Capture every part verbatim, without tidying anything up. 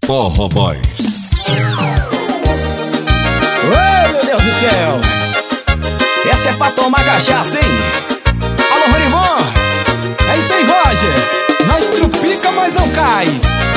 Forró Boys. Oi, meu Deus do céu! Essa é pra tomar cachaça, hein? Alô, Rorivon! É isso aí, Roger! Nós trupica, mas não cai!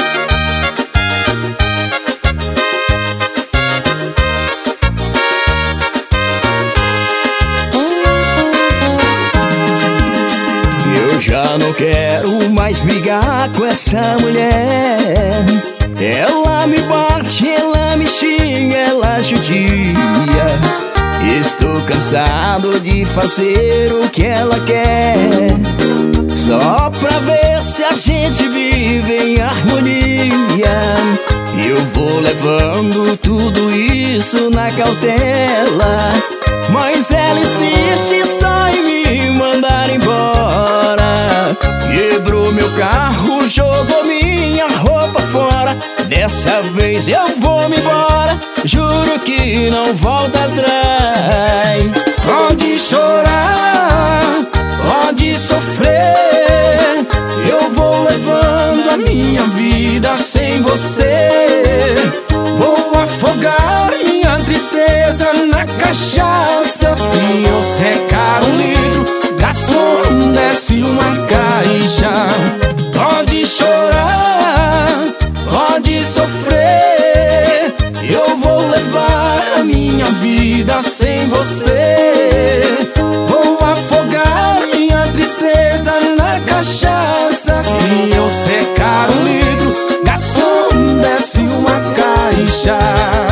Eu já não quero mais brigar com essa mulher. Ela me bate, ela me xinga, ela judia. Estou cansado de fazer o que ela quer, só pra ver se a gente vive em harmonia. Eu vou levando tudo isso na cautela, mas ela insiste só em me mandar embora. Quebrou meu carro, jogou minha roupa fora. Dessa vez eu vou me embora, juro que não volta atrás. Pode chorar, pode sofrer, eu vou levando a minha vida sem você. Vou afogar minha tristeza na cachaça. Se eu secar um litro, garçom, desce uma caixa. Pode chorar, pode sofrer, eu vou levar a minha vida sem você. Vou afogar minha tristeza na cachaça. Se eu secar um litro, garçom, desce uma caixa.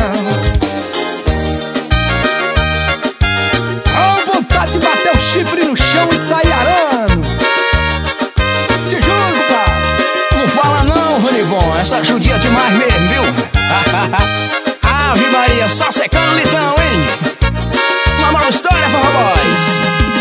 Com vontade de bater o chifre no chão e sair arando. Te juro, cara. Não fala não, Rorivon, essa judia demais mesmo, viu? Ave Maria, só secando o litrão, hein? Uma mala história, Forró Boys.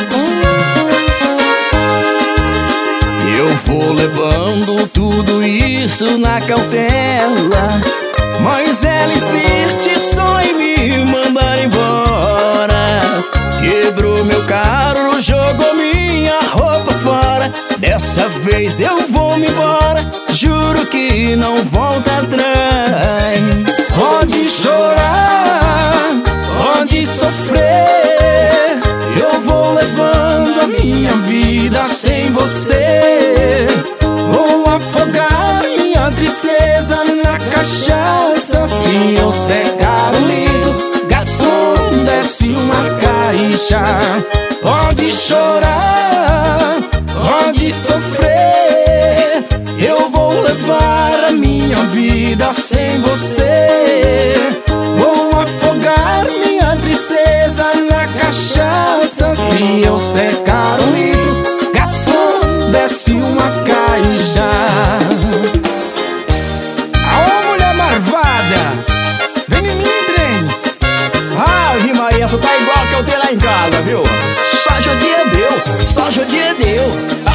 Eu vou levando tudo isso na cautela, mas ela insiste só em me mandar embora. Quebrou meu carro, jogou minha roupa fora. Dessa vez eu vou me embora, juro que não volta atrás. Pode chorar, pode sofrer, eu vou levando a minha vida sem você. Vou afogar minha tristeza na cachaça. Se eu secar um litro, garçom, desce uma caixa. Pode chorar, pode sofrer, eu vou levar a minha vida sem você. Vou afogar minha tristeza na cachaça. Se eu secar um litro, garçom, desce uma caixa. Aô, mulher marvada, vem em mim, trem. Ave Maria, essa tá igual que eu tenho lá em casa, viu? Só judia deu, só judia deu.